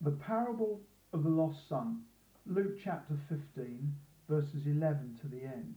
The parable of the lost son, Luke chapter 15, verses 11 to the end.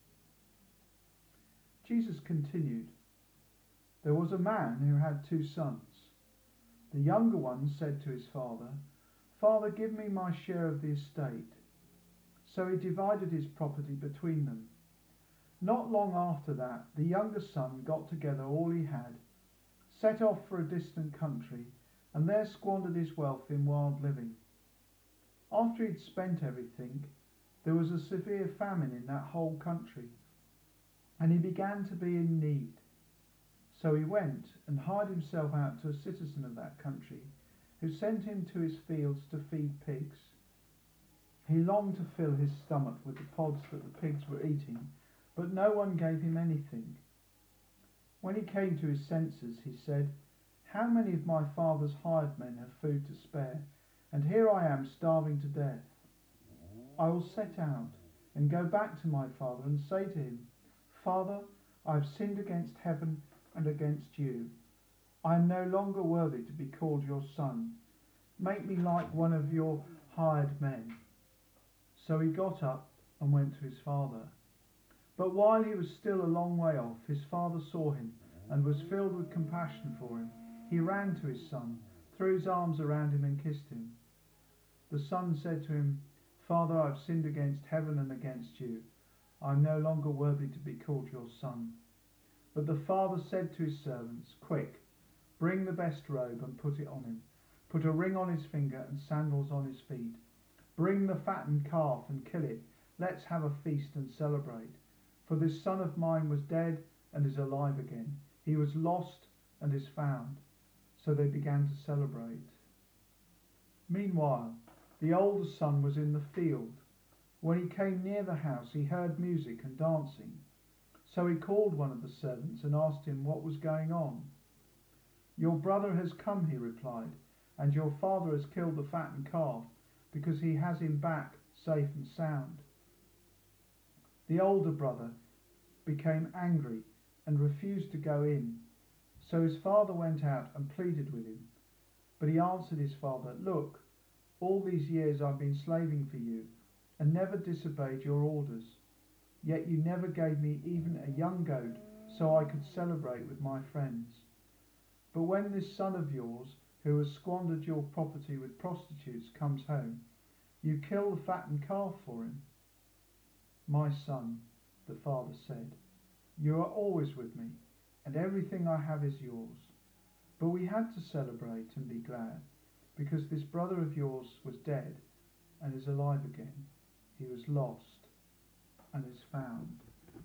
Jesus continued, "There was a man who had 2 sons. The younger one said to his father, 'Father, give me my share of the estate.' So he divided his property between them. Not long after that, the younger son got together all he had, set off for a distant country, and there squandered his wealth in wild living. After he'd spent everything, there was a severe famine in that whole country, and he began to be in need. So he went and hired himself out to a citizen of that country, who sent him to his fields to feed pigs. He longed to fill his stomach with the pods that the pigs were eating, but no one gave him anything. When he came to his senses, he said, 'How many of my father's hired men have food to spare, and here I am starving to death? I will set out and go back to my father and say to him, Father, I have sinned against heaven and against you. I am no longer worthy to be called your son. Make me like one of your hired men.' So he got up and went to his father. But while he was still a long way off, his father saw him and was filled with compassion for him. He ran to his son, threw his arms around him and kissed him. The son said to him, 'Father, I have sinned against heaven and against you. I am no longer worthy to be called your son.' But the father said to his servants, 'Quick, bring the best robe and put it on him. Put a ring on his finger and sandals on his feet. Bring the fattened calf and kill it. Let's have a feast and celebrate. For this son of mine was dead and is alive again. He was lost and is found.' So they began to celebrate. Meanwhile, the older son was in the field. When he came near the house, he heard music and dancing. So he called one of the servants and asked him what was going on. 'Your brother has come,' he replied, 'and your father has killed the fattened calf, because he has him back safe and sound.' The older brother became angry and refused to go in. So his father went out and pleaded with him. But he answered his father, 'Look, all these years I've been slaving for you and never disobeyed your orders. Yet you never gave me even a young goat so I could celebrate with my friends. But when this son of yours, who has squandered your property with prostitutes, comes home, you kill the fattened calf for him.' 'My son,' the father said, 'you are always with me, and everything I have is yours. But we had to celebrate and be glad, because this brother of yours was dead and is alive again. He was lost and is found.'"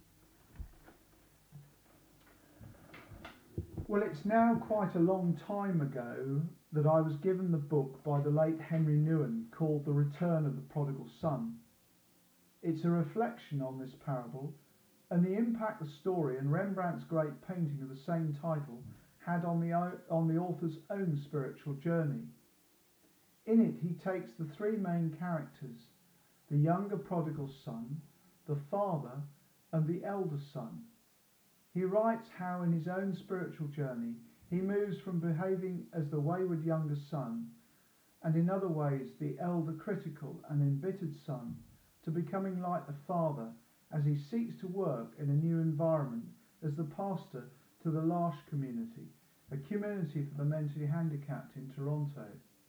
Well, it's now quite a long time ago that I was given the book by the late Henry Nouwen called The Return of the Prodigal Son. It's a reflection on this parable and the impact the story and Rembrandt's great painting of the same title had on the author's own spiritual journey. In it, he takes the 3 main characters, the younger prodigal son, the father, and the elder son. He writes how in his own spiritual journey he moves from behaving as the wayward younger son, and in other ways the elder critical and embittered son, to becoming like the father as he seeks to work in a new environment as the pastor to the L'Arche community, a community for the mentally handicapped in Toronto.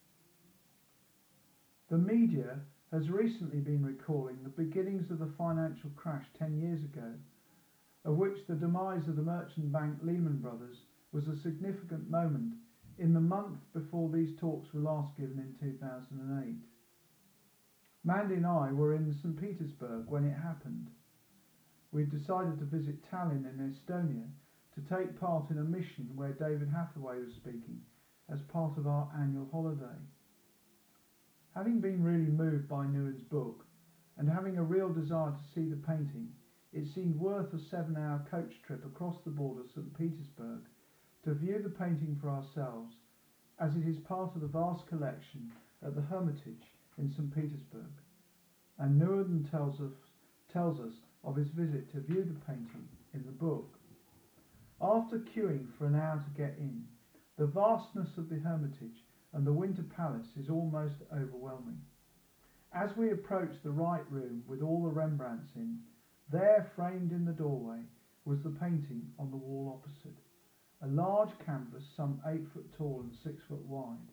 The media has recently been recalling the beginnings of the financial crash 10 years ago, of which the demise of the merchant bank Lehman Brothers was a significant moment in the month before these talks were last given in 2008. Mandy and I were in St. Petersburg when it happened. We'd decided to visit Tallinn in Estonia to take part in a mission where David Hathaway was speaking as part of our annual holiday. Having been really moved by Nouwen's book and having a real desire to see the painting, it seemed worth a 7-hour coach trip across the border to St. Petersburg to view the painting for ourselves, as it is part of the vast collection at the Hermitage in St. Petersburg. And Nouwen tells us of his visit to view the painting in the book. After queuing for an hour to get in, the vastness of the Hermitage and the Winter Palace is almost overwhelming. As we approach the right room with all the Rembrandts in, there, framed in the doorway, was the painting on the wall opposite, a large canvas some 8 foot tall and 6 foot wide.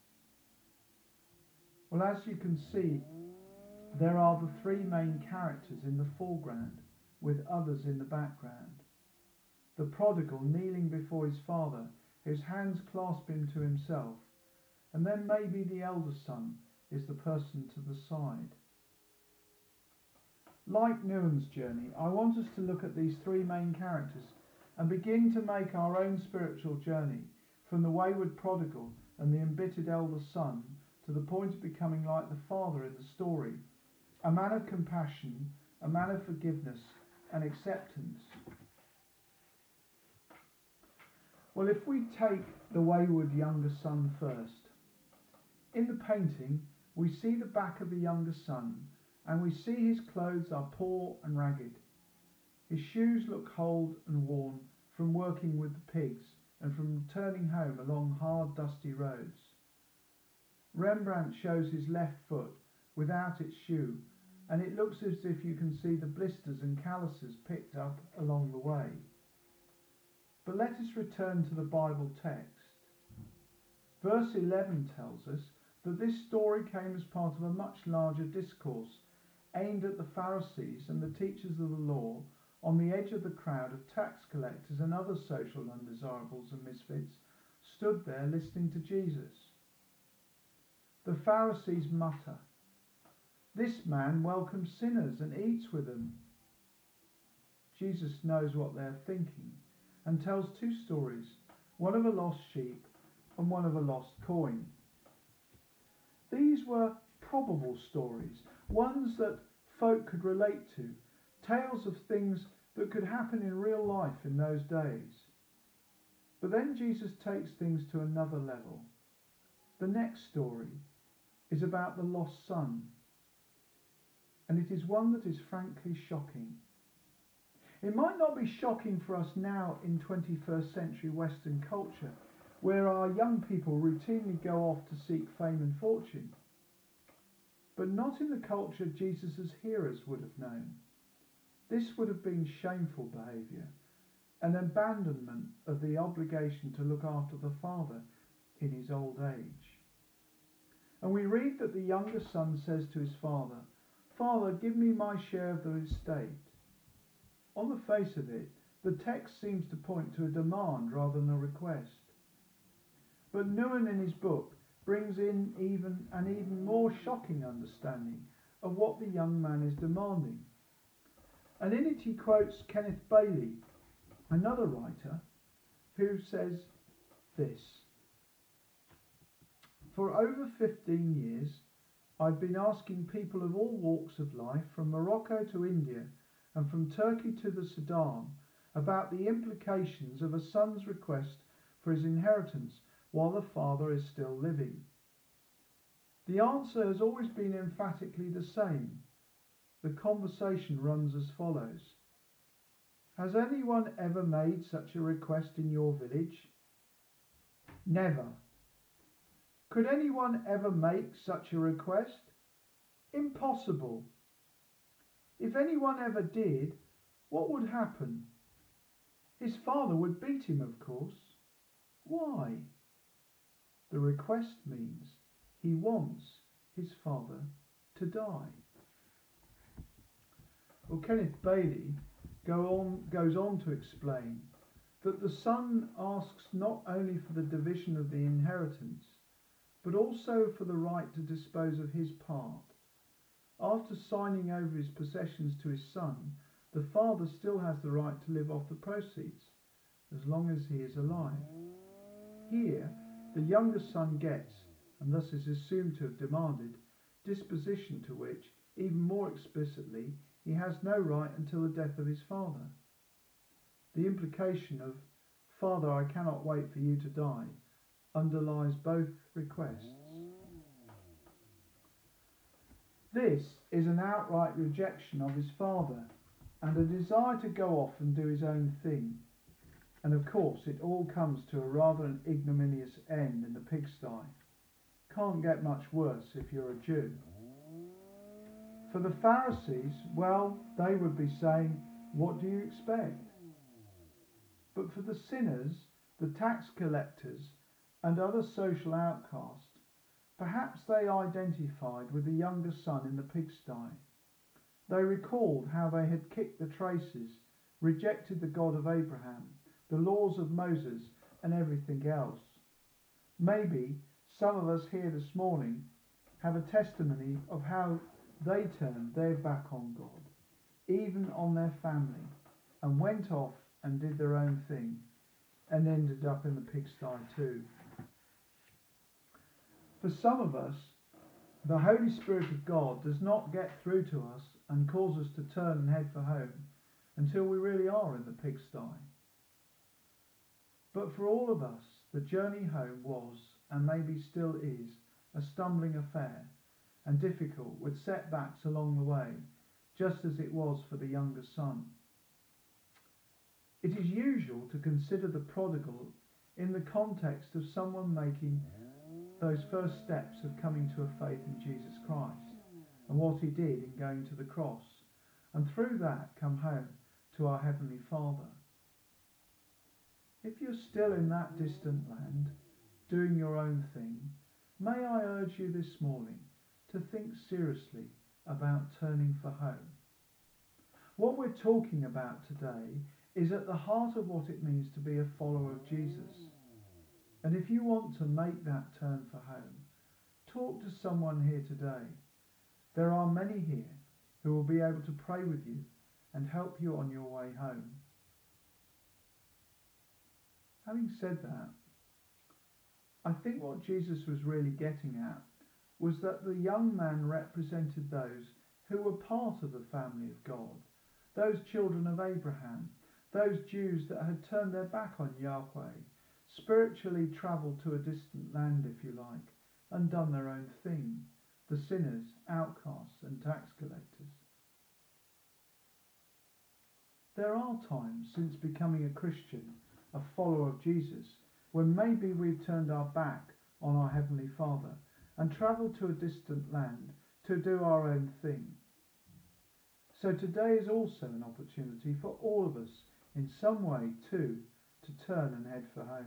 Well, as you can see, there are the three main characters in the foreground, with others in the background. The prodigal kneeling before his father, his hands clasp him to himself, and then maybe the elder son is the person to the side. Like Nuan's journey, I want us to look at these three main characters and begin to make our own spiritual journey from the wayward prodigal and the embittered elder son to the point of becoming like the father in the story, a man of compassion, a man of forgiveness and acceptance. Well, if we take the wayward younger son first, in the painting we see the back of the younger son, and we see his clothes are poor and ragged. His shoes look old and worn from working with the pigs and from returning home along hard, dusty roads. Rembrandt shows his left foot without its shoe, and it looks as if you can see the blisters and calluses picked up along the way. But let us return to the Bible text. Verse 11 tells us that this story came as part of a much larger discourse aimed at the Pharisees and the teachers of the law on the edge of the crowd of tax collectors and other social undesirables and misfits stood there listening to Jesus. The Pharisees mutter, "This man welcomes sinners and eats with them." Jesus knows what they're thinking and tells two stories, one of a lost sheep and one of a lost coin. These were probable stories, ones that folk could relate to, tales of things that could happen in real life in those days. But then Jesus takes things to another level. The next story is about the lost son, and it is one that is frankly shocking. It might not be shocking for us now in 21st century Western culture, where our young people routinely go off to seek fame and fortune, but not in the culture Jesus' hearers would have known. This would have been shameful behaviour, an abandonment of the obligation to look after the father in his old age. And we read that the younger son says to his father, "Father, give me my share of the estate." On the face of it, the text seems to point to a demand rather than a request. But Nuan in his book brings in an even more shocking understanding of what the young man is demanding. And in it he quotes Kenneth Bailey, another writer, who says this: "For over 15 years I've been asking people of all walks of life, from Morocco to India and from Turkey to the Sudan, about the implications of a son's request for his inheritance while the father is still living. The answer has always been emphatically the same. The conversation runs as follows: has anyone ever made such a request in your village? Never. Could anyone ever make such a request? Impossible. If anyone ever did, what would happen? His father would beat him, of course. Why? The request means he wants his father to die." Well, Kenneth Bailey goes on to explain that the son asks not only for the division of the inheritance, but also for the right to dispose of his part. After signing over his possessions to his son, the father still has the right to live off the proceeds, as long as he is alive. Here, the younger son gets, and thus is assumed to have demanded, disposition to which, even more explicitly, he has no right until the death of his father. The implication of "Father, I cannot wait for you to die" underlies both requests. This is an outright rejection of his father and a desire to go off and do his own thing. And of course it all comes to a rather ignominious end in the pigsty. can't get much worse if you're a Jew. For the Pharisees, well, they would be saying, what do you expect? But for the sinners, the tax collectors, and other social outcasts, perhaps they identified with the younger son in the pigsty. They recalled how they had kicked the traces, rejected the God of Abraham, the laws of Moses, and everything else. Maybe some of us here this morning have a testimony of how they turned their back on God, even on their family, and went off and did their own thing, and ended up in the pigsty too. For some of us, the Holy Spirit of God does not get through to us and cause us to turn and head for home until we really are in the pigsty. But for all of us, the journey home was, and maybe still is, a stumbling affair, and difficult, with setbacks along the way, just as it was for the younger son. It is usual to consider the prodigal in the context of someone making those first steps of coming to a faith in Jesus Christ and what he did in going to the cross, and through that come home to our Heavenly Father. If you're still in that distant land, doing your own thing, may I urge you this morning to think seriously about turning for home. What we're talking about today is at the heart of what it means to be a follower of Jesus. And if you want to make that turn for home, talk to someone here today. There are many here who will be able to pray with you and help you on your way home. Having said that, I think what Jesus was really getting at was that the young man represented those who were part of the family of God, those children of Abraham, those Jews that had turned their back on Yahweh, spiritually travelled to a distant land, if you like, and done their own thing, the sinners, outcasts, and tax collectors. There are times since becoming a Christian, a follower of Jesus, when maybe we've turned our back on our Heavenly Father and travelled to a distant land to do our own thing. So today is also an opportunity for all of us in some way too to turn and head for home.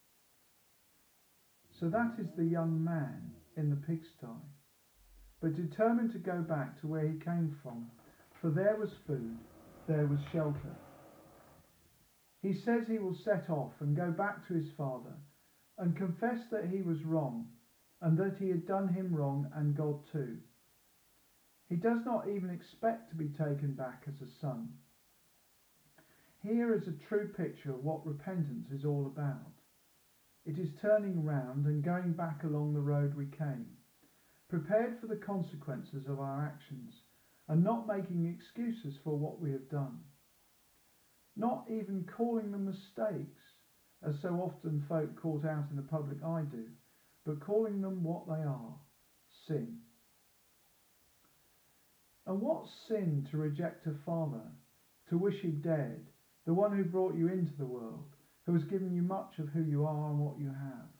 So that is the young man in the pigsty, but determined to go back to where he came from, for there was food, there was shelter. He says he will set off and go back to his father and confess that he was wrong and that he had done him wrong and God too. He does not even expect to be taken back as a son. Here is a true picture of what repentance is all about. It is turning round and going back along the road we came, prepared for the consequences of our actions and not making excuses for what we have done. Not even calling them mistakes, as so often folk caught out in the public eye do, but calling them what they are, sin. And what sin to reject a father, to wish him dead, the one who brought you into the world, who has given you much of who you are and what you have.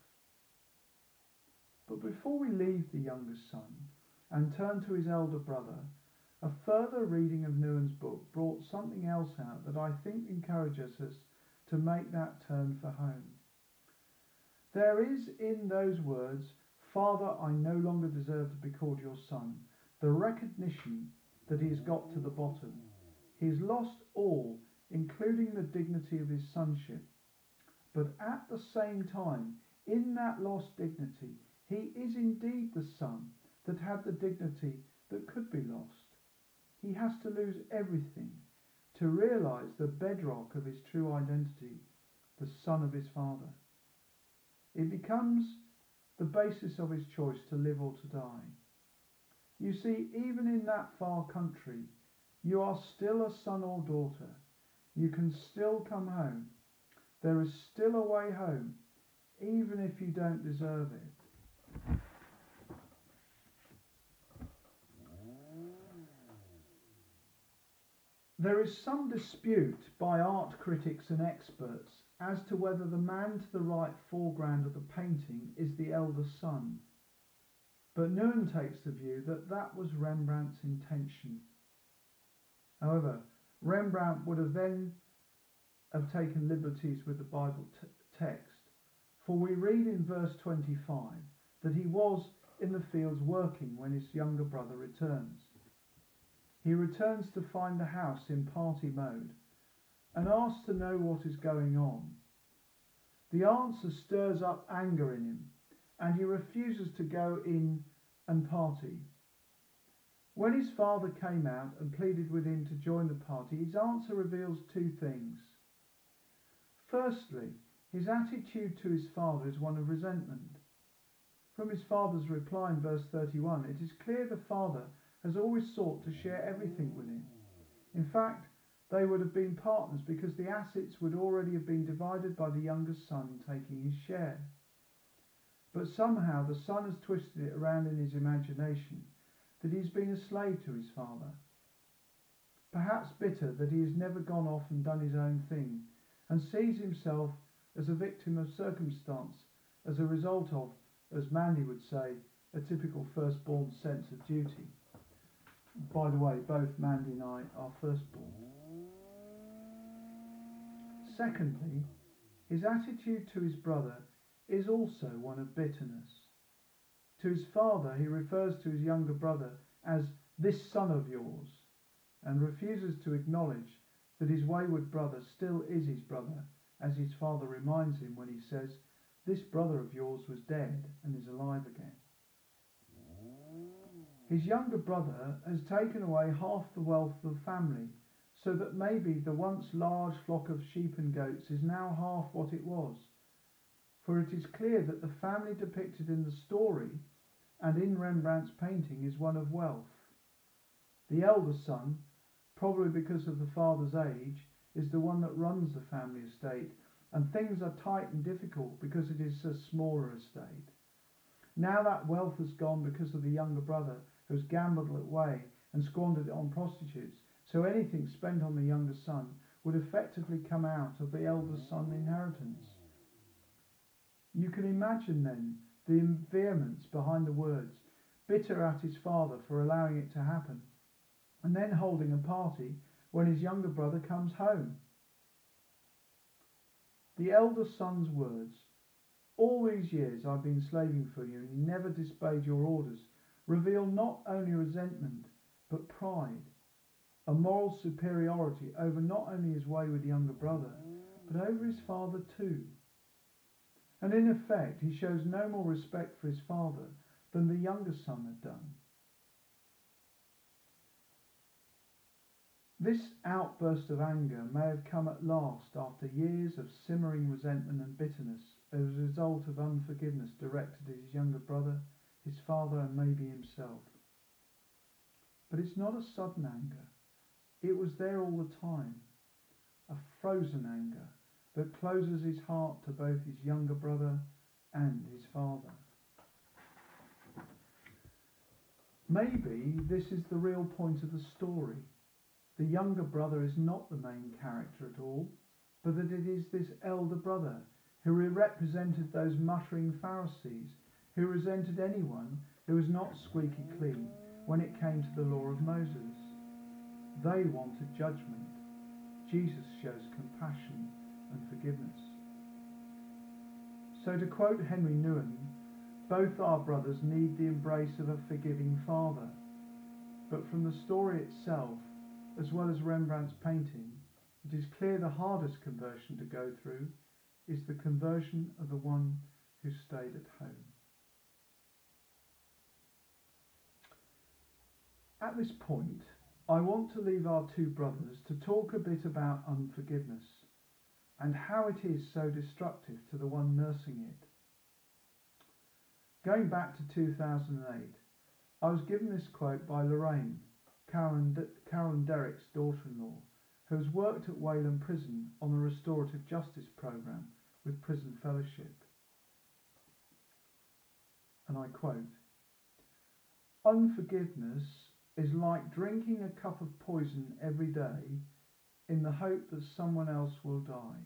But before we leave the younger son and turn to his elder brother, a further reading of Nouwen's book brought something else out that I think encourages us to make that turn for home. There is in those words, "Father, I no longer deserve to be called your son," the recognition that he has got to the bottom. He has lost all, including the dignity of his sonship. But at the same time, in that lost dignity, he is indeed the son that had the dignity that could be lost. He has to lose everything to realise the bedrock of his true identity, the son of his father. It becomes the basis of his choice to live or to die. You see, even in that far country, you are still a son or daughter. You can still come home. There is still a way home, even if you don't deserve it. There is some dispute by art critics and experts as to whether the man to the right foreground of the painting is the elder son. But Nguyen takes the view that that was Rembrandt's intention. However, Rembrandt would have then have taken liberties with the Bible text, for we read in verse 25 that he was in the fields working when his younger brother returns. He returns to find the house in party mode and asks to know what is going on. The answer stirs up anger in him, and he refuses to go in and party. When his father came out and pleaded with him to join the party, his answer reveals two things. Firstly, his attitude to his father is one of resentment. From his father's reply in verse 31, it is clear the father has always sought to share everything with him. In fact, they would have been partners because the assets would already have been divided by the younger son taking his share. But somehow the son has twisted it around in his imagination that he's been a slave to his father. Perhaps bitter that he has never gone off and done his own thing, and sees himself as a victim of circumstance as a result of, as Mandy would say, a typical firstborn sense of duty. By the way, both Mandy and I are firstborn. Secondly, his attitude to his brother is also one of bitterness. To his father, he refers to his younger brother as this son of yours, and refuses to acknowledge that his wayward brother still is his brother, as his father reminds him when he says, "This brother of yours was dead and is alive again." His younger brother has taken away half the wealth of the family, so that maybe the once large flock of sheep and goats is now half what it was. For it is clear that the family depicted in the story and in Rembrandt's painting is one of wealth. The elder son, probably because of the father's age, is the one that runs the family estate, and things are tight and difficult because it is a smaller estate. Now that wealth has gone because of the younger brother who has gambled it away and squandered it on prostitutes, so anything spent on the younger son would effectively come out of the elder son's inheritance. You can imagine then the vehemence behind the words, bitter at his father for allowing it to happen, and then holding a party when his younger brother comes home. The elder son's words, "All these years I've been slaving for you and you never disobeyed your orders," reveal not only resentment but pride, a moral superiority over not only his wayward younger brother but over his father too. And in effect he shows no more respect for his father than the younger son had done. This outburst of anger may have come at last after years of simmering resentment and bitterness as a result of unforgiveness directed at his younger brother, his father, and maybe himself. But it's not a sudden anger. It was there all the time, a frozen anger that closes his heart to both his younger brother and his father. Maybe this is the real point of the story. The younger brother is not the main character at all, but that it is this elder brother who represented those muttering Pharisees who resented anyone who was not squeaky clean when it came to the law of Moses. They wanted judgment. Jesus shows compassion and forgiveness. So to quote Henry Nguyen, both our brothers need the embrace of a forgiving father. But from the story itself, as well as Rembrandt's painting, it is clear the hardest conversion to go through is the conversion of the one who stayed at home. At this point, I want to leave our two brothers to talk a bit about unforgiveness and how it is so destructive to the one nursing it. Going back to 2008, I was given this quote by Lorraine, Carolyn Derrick's daughter-in-law, who has worked at Wayland Prison on the Restorative Justice Programme with Prison Fellowship. And I quote, "Unforgiveness is like drinking a cup of poison every day in the hope that someone else will die.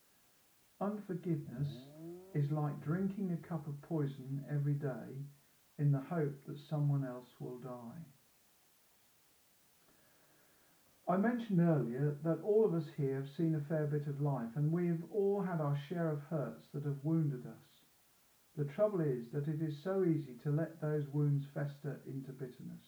Unforgiveness is like drinking a cup of poison every day in the hope that someone else will die. I mentioned earlier that all of us here have seen a fair bit of life, and we've all had our share of hurts that have wounded us. The trouble is that it is so easy to let those wounds fester into bitterness.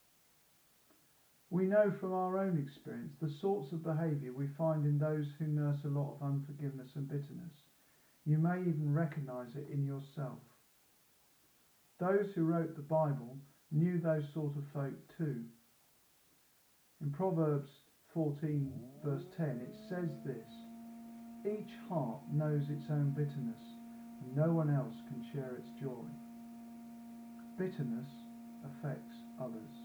We know from our own experience the sorts of behaviour we find in those who nurse a lot of unforgiveness and bitterness. You may even recognise it in yourself. Those who wrote the Bible knew those sort of folk too. In Proverbs 14 verse 10 it says this, "Each heart knows its own bitterness, and no one else can share its joy." Bitterness affects others.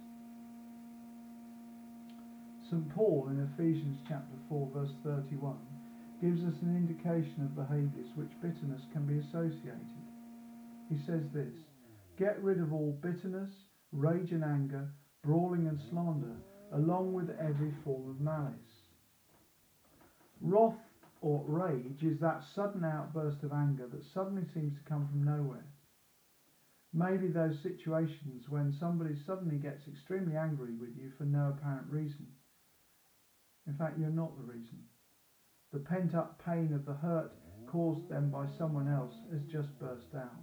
St. Paul in Ephesians chapter 4 verse 31 gives us an indication of behaviours which bitterness can be associated. He says this, "Get rid of all bitterness, rage and anger, brawling and slander, along with every form of malice." Wrath or rage is that sudden outburst of anger that suddenly seems to come from nowhere. Maybe those situations when somebody suddenly gets extremely angry with you for no apparent reason. In fact, you're not the reason. The pent-up pain of the hurt caused them by someone else has just burst out.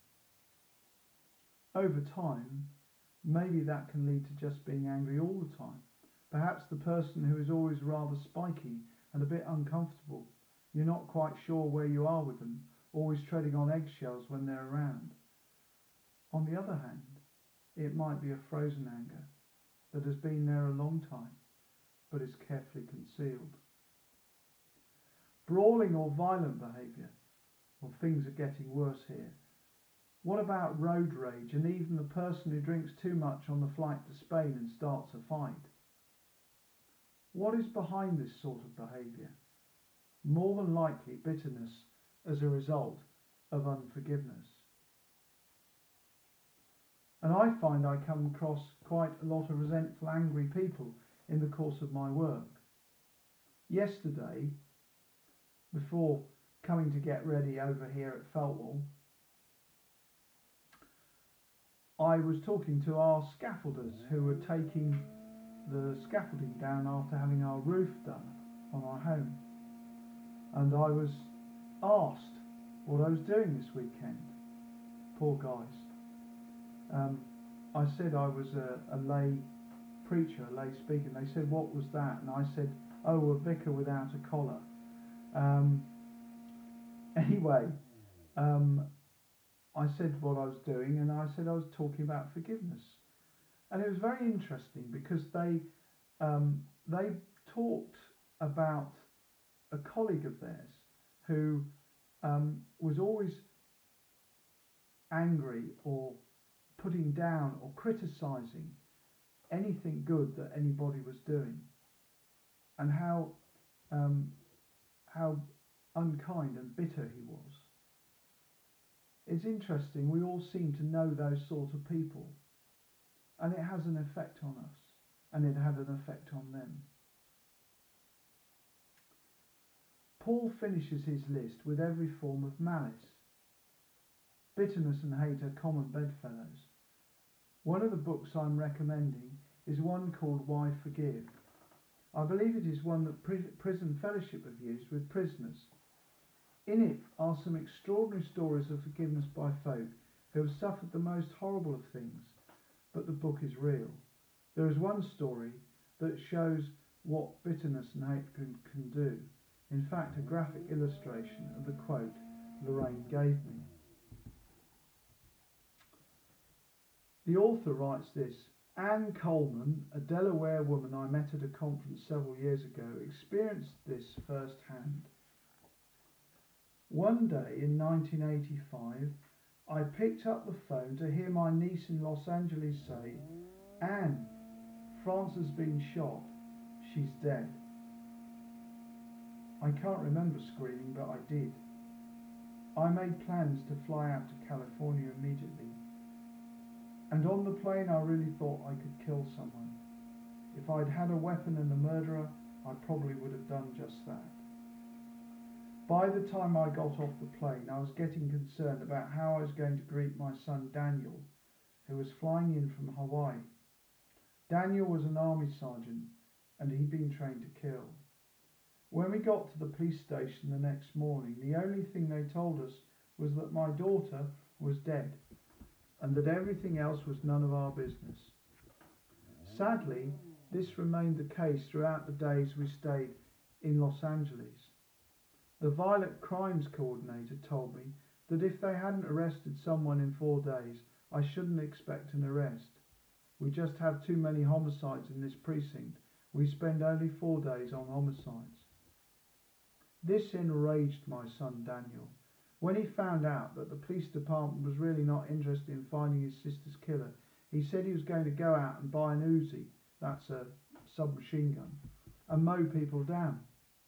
Over time, maybe that can lead to just being angry all the time. Perhaps the person who is always rather spiky and a bit uncomfortable, you're not quite sure where you are with them, always treading on eggshells when they're around. On the other hand, it might be a frozen anger that has been there a long time, but is carefully concealed. Brawling or violent behaviour, well, things are getting worse here. What about road rage and even the person who drinks too much on the flight to Spain and starts a fight? What is behind this sort of behaviour? More than likely bitterness as a result of unforgiveness. And I find I come across quite a lot of resentful, angry people in the course of my work. Yesterday, before coming to get ready over here at Feltwell, I was talking to our scaffolders who were taking the scaffolding down after having our roof done on our home. And I was asked what I was doing this weekend. Poor guys. I said I was a lay preacher, a lay speaker. They said, "What was that?" And I said, "Oh, a vicar without a collar." Anyway, I said what I was doing, and I said I was talking about forgiveness. And it was very interesting because they talked about a colleague of theirs who was always angry or putting down or criticising anything good that anybody was doing, and how unkind and bitter he was. It's interesting, we all seem to know those sort of people, and it has an effect on us, and it had an effect on them. Paul finishes his list with every form of malice. Bitterness and hate are common bedfellows. One of the books I'm recommending is one called Why Forgive. I believe it is one that Prison Fellowship have used with prisoners. In it are some extraordinary stories of forgiveness by folk who have suffered the most horrible of things, but the book is real. There is one story that shows what bitterness and hate can do. In fact, a graphic illustration of the quote Lorraine gave me. The author writes this: "Anne Coleman, a Delaware woman I met at a conference several years ago, experienced this firsthand. One day in 1985, I picked up the phone to hear my niece in Los Angeles say, 'Anne, France has been shot. She's dead.' I can't remember screaming, but I did. I made plans to fly out to California immediately. And on the plane I really thought I could kill someone. If I'd had a weapon and a murderer, I probably would have done just that. By the time I got off the plane, I was getting concerned about how I was going to greet my son Daniel, who was flying in from Hawaii. Daniel was an army sergeant and he'd been trained to kill. When we got to the police station the next morning, the only thing they told us was that my daughter was dead and that everything else was none of our business. Sadly, this remained the case throughout the days we stayed in Los Angeles. The violent crimes coordinator told me that if they hadn't arrested someone in 4 days, I shouldn't expect an arrest. We just have too many homicides in this precinct. We spend only 4 days on homicides. This enraged my son Daniel. When he found out that the police department was really not interested in finding his sister's killer, he said he was going to go out and buy an Uzi, that's a submachine gun, and mow people down.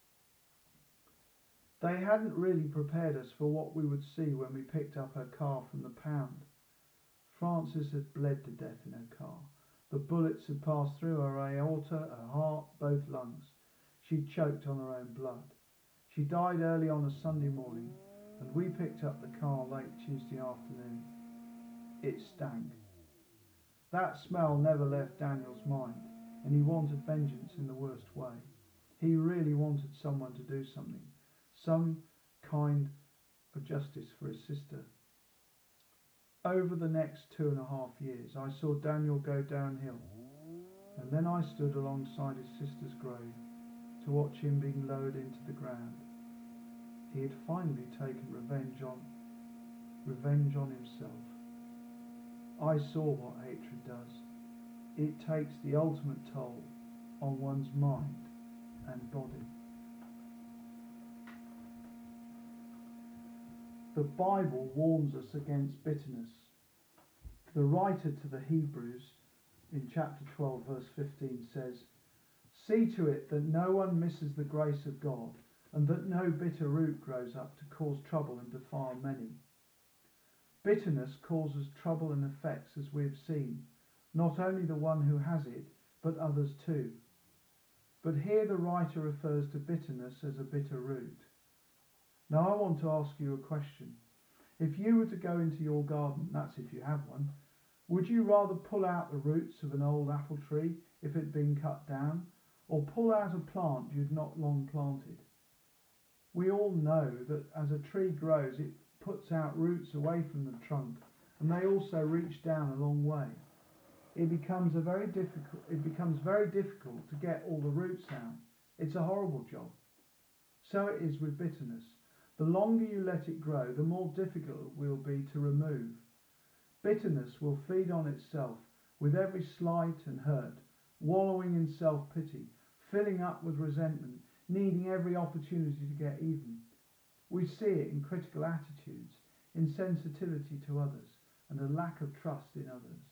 They hadn't really prepared us for what we would see when we picked up her car from the pound. Frances had bled to death in her car. The bullets had passed through her aorta, her heart, both lungs. She'd choked on her own blood. She died early on a Sunday morning, and we picked up the car late Tuesday afternoon. It stank. That smell never left Daniel's mind, and he wanted vengeance in the worst way. He really wanted someone to do something, some kind of justice for his sister. Over the next 2.5 years, I saw Daniel go downhill, and then I stood alongside his sister's grave to watch him being lowered into the ground. He had finally taken revenge on himself. I saw what hatred does. It takes the ultimate toll on one's mind and body. The Bible warns us against bitterness. The writer to the Hebrews in chapter 12 verse 15 says, "See to it that no one misses the grace of God, and that no bitter root grows up to cause trouble and defile many." Bitterness causes trouble and effects, as we have seen, not only the one who has it, but others too. But here the writer refers to bitterness as a bitter root. Now I want to ask you a question. If you were to go into your garden, that's if you have one, would you rather pull out the roots of an old apple tree if it had been cut down, or pull out a plant you'd not long planted? We all know that as a tree grows, it puts out roots away from the trunk, and they also reach down a long way. It becomes very difficult to get all the roots out. It's a horrible job. So it is with bitterness. The longer you let it grow, the more difficult it will be to remove. Bitterness will feed on itself with every slight and hurt, wallowing in self-pity, filling up with resentment, needing every opportunity to get even. We see it in critical attitudes, insensitivity to others, and a lack of trust in others.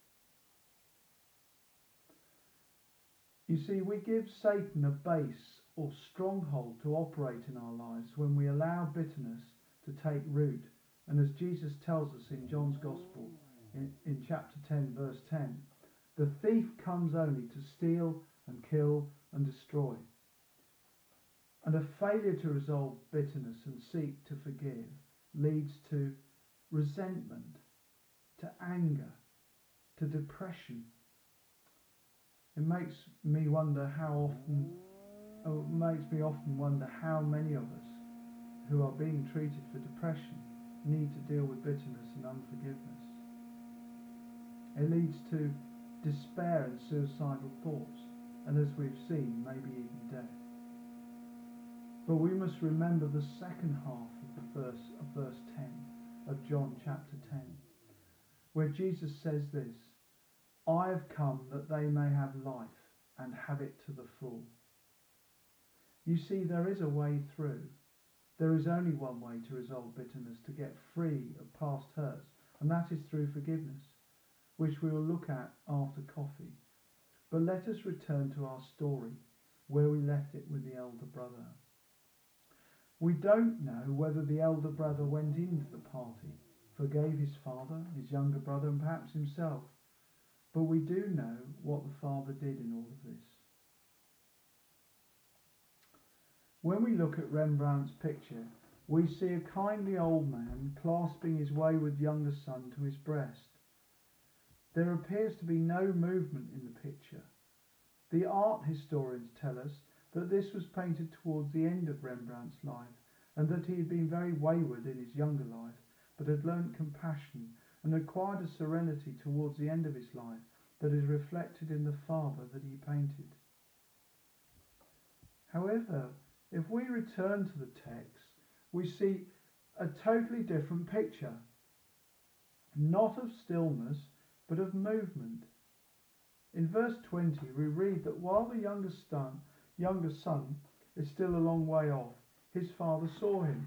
You see, we give Satan a base or stronghold to operate in our lives when we allow bitterness to take root. And as Jesus tells us in John's Gospel, in chapter 10, verse 10, the thief comes only to steal and kill and destroy. And a failure to resolve bitterness and seek to forgive leads to resentment, to anger, to depression. It makes me often wonder how many of us who are being treated for depression need to deal with bitterness and unforgiveness. It leads to despair and suicidal thoughts, and as we've seen, maybe even death. But we must remember the second half of verse 10 of John chapter 10, where Jesus says this, "I have come that they may have life and have it to the full." You see, there is a way through. There is only one way to resolve bitterness, to get free of past hurts, and that is through forgiveness, which we will look at after coffee. But let us return to our story, where we left it with the elder brother. We don't know whether the elder brother went into the party, forgave his father, his younger brother, and perhaps himself. But we do know what the father did in all of this. When we look at Rembrandt's picture, we see a kindly old man clasping his wayward younger son to his breast. There appears to be no movement in the picture. The art historians tell us that this was painted towards the end of Rembrandt's life, and that he had been very wayward in his younger life, but had learnt compassion and acquired a serenity towards the end of his life that is reflected in the father that he painted. However, if we return to the text, we see a totally different picture, not of stillness, but of movement. In verse 20, we read that while the younger son is still a long way off, his father saw him.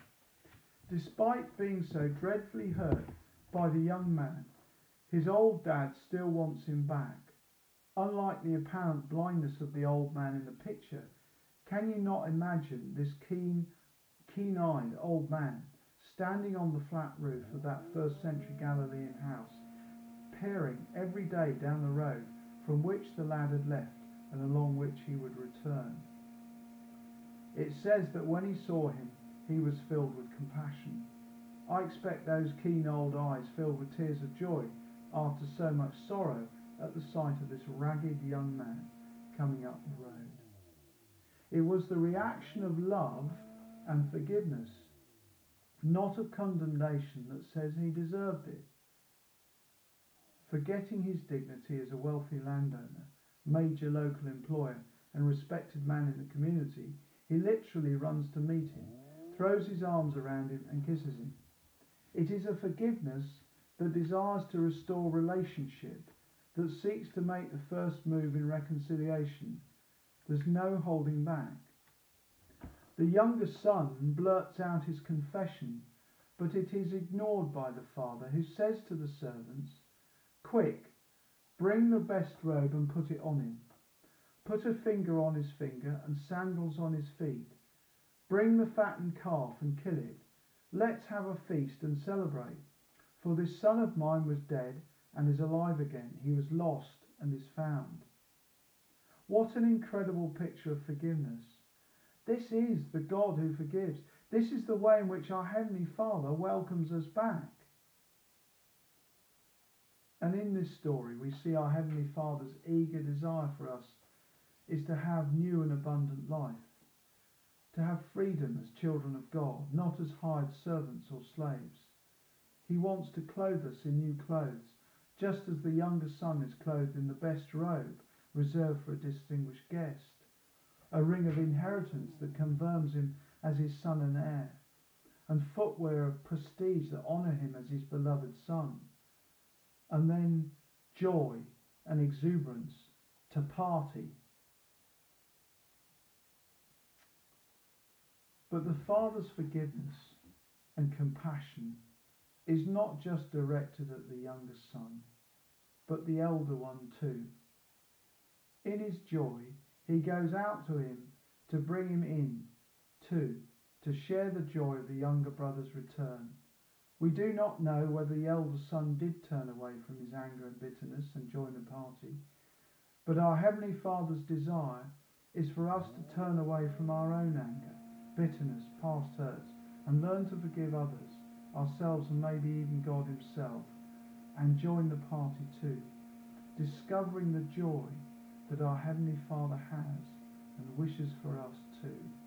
Despite being so dreadfully hurt by the young man, his old dad still wants him back. Unlike the apparent blindness of the old man in the picture, can you not imagine this keen-eyed old man standing on the flat roof of that first-century Galilean house, peering every day down the road from which the lad had left and along which he would return? It says that when he saw him, he was filled with compassion. I expect those keen old eyes filled with tears of joy after so much sorrow at the sight of this ragged young man coming up the road. It was the reaction of love and forgiveness, not of condemnation, that says he deserved it. Forgetting his dignity as a wealthy landowner, major local employer, and respected man in the community, he literally runs to meet him, throws his arms around him and kisses him. It is a forgiveness that desires to restore relationship, that seeks to make the first move in reconciliation. There's no holding back. The younger son blurts out his confession, but it is ignored by the father, who says to the servants, "Quick, bring the best robe and put it on him. Put a finger on his finger and sandals on his feet. Bring the fattened calf and kill it. Let's have a feast and celebrate. For this son of mine was dead and is alive again. He was lost and is found." What an incredible picture of forgiveness. This is the God who forgives. This is the way in which our Heavenly Father welcomes us back. And in this story, we see our Heavenly Father's eager desire for us is to have new and abundant life, to have freedom as children of God, not as hired servants or slaves. He wants to clothe us in new clothes, just as the younger son is clothed in the best robe reserved for a distinguished guest, a ring of inheritance that confirms him as his son and heir, and footwear of prestige that honour him as his beloved son, and then joy and exuberance to party. But the Father's forgiveness and compassion is not just directed at the younger son, but the elder one too. In his joy, he goes out to him to bring him in too, to share the joy of the younger brother's return. We do not know whether the elder son did turn away from his anger and bitterness and join the party, but our Heavenly Father's desire is for us to turn away from our own anger, bitterness, past hurts, and learn to forgive others, ourselves and maybe even God Himself, and join the party too, discovering the joy that our Heavenly Father has and wishes for us too.